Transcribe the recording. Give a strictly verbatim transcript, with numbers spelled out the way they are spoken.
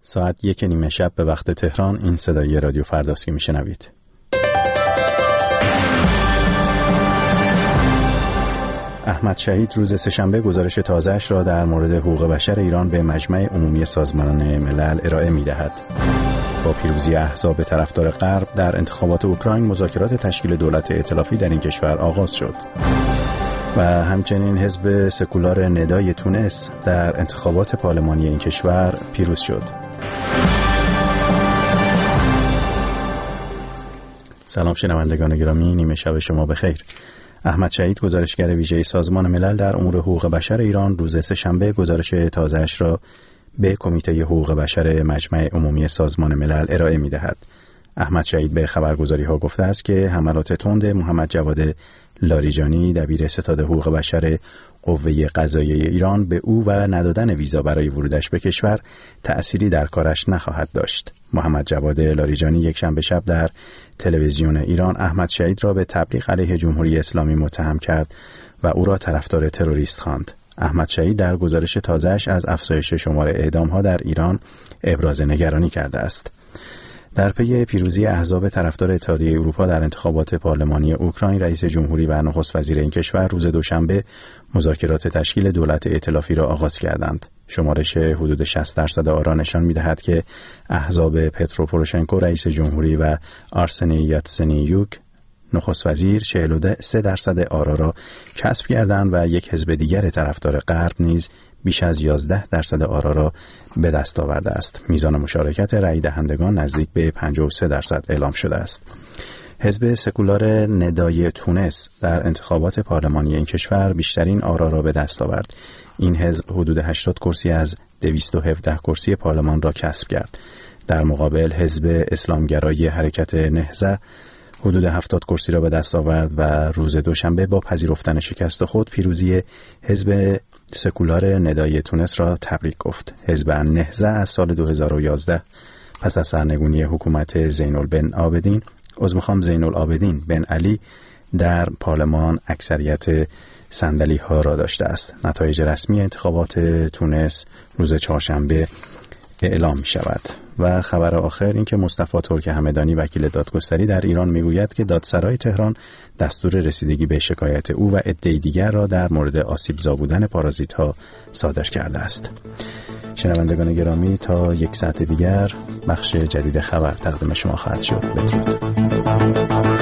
ساعت یک نیمه شب به وقت تهران. این صدای رادیو فرداست که میشنوید. احمد شهید روز سه‌شنبه گزارش تازه‌اش را در مورد حقوق بشر ایران به مجمع عمومی سازمان ملل ارائه می‌دهد. با پیروزی احزاب طرفدار غرب در انتخابات اوکراین، مذاکرات تشکیل دولت ائتلافی در این کشور آغاز شد. و همچنین حزب سکولار ندای تونس در انتخابات پارلمانی این کشور پیروز شد. سلام شنوندگان گرامی، نیمه شب شما بخیر. احمد شهید گزارشگر ویژه سازمان ملل در امور حقوق بشر ایران روز سه‌شنبه گزارش تازه‌اش را به کمیته حقوق بشر مجمع عمومی سازمان ملل ارائه می‌دهد. احمد شهید به خبرگزاری‌ها گفته است که حملات تند محمد جواد لاریجانی دبیر ستاد حقوق بشر قوه قضاییه ایران به او و ندادن ویزا برای ورودش به کشور تأثیری در کارش نخواهد داشت. محمد جواد لاریجانی یک شنبه شب در تلویزیون ایران احمد شهید را به تبلیغ علیه جمهوری اسلامی متهم کرد و او را طرفدار تروریست خواند. احمد شهید در گزارش تازه‌اش از افزایش شمار اعدام‌ها در ایران ابراز نگرانی کرده است. در پی پیروزی احزاب طرفدار اتحادیه اروپا در انتخابات پارلمانی اوکراین، رئیس جمهوری و نخست وزیر این کشور روز دوشنبه مذاکرات تشکیل دولت ائتلافی را آغاز کردند. شمارش حدود شصت درصد آرا نشان می‌دهد که احزاب پترو پوروشنکو رئیس جمهوری و آرسنی یاتسنیوک نخست وزیر چهل و سه درصد آرا را کسب کردند و یک حزب دیگر طرفدار غرب نیز بیش از یازده درصد آرا را به دست آورده است. میزان مشارکت رأی دهندگان نزدیک به پنجاه و سه درصد اعلام شده است. حزب سکولار ندای تونس در انتخابات پارلمانی این کشور بیشترین آرا را به دست آورد. این حزب حدود هشتاد کرسی از دویست و هفده کرسی پارلمان را کسب کرد. در مقابل حزب اسلامگرایی حرکت نهضه حدود هفتاد کرسی را به دست آورد و روز دوشنبه با پذیرفتن شکست خود پیروزی حزب سکولار ندای تونس را تبریک گفت. حزب نهضه از سال دو هزار و یازده پس از سرنگونی حکومت زین بن عابدین عذرخواهم زین العابدین بن علی در پارلمان اکثریت صندلی ها را داشته است. نتایج رسمی انتخابات تونس روز چهارشنبه اعلام می شود. و خبر آخر این که مصطفی ترک همدانی وکیل دادگستری در ایران میگوید که دادسرای تهران دستور رسیدگی به شکایت او و عده‌ای دیگر را در مورد آسیب‌زا بودن پارازیت‌ها صادر کرده است. شنوندگان گرامی، تا یک ساعت دیگر بخش جدید خبر تقدیم شما خواهد شد. بدرود.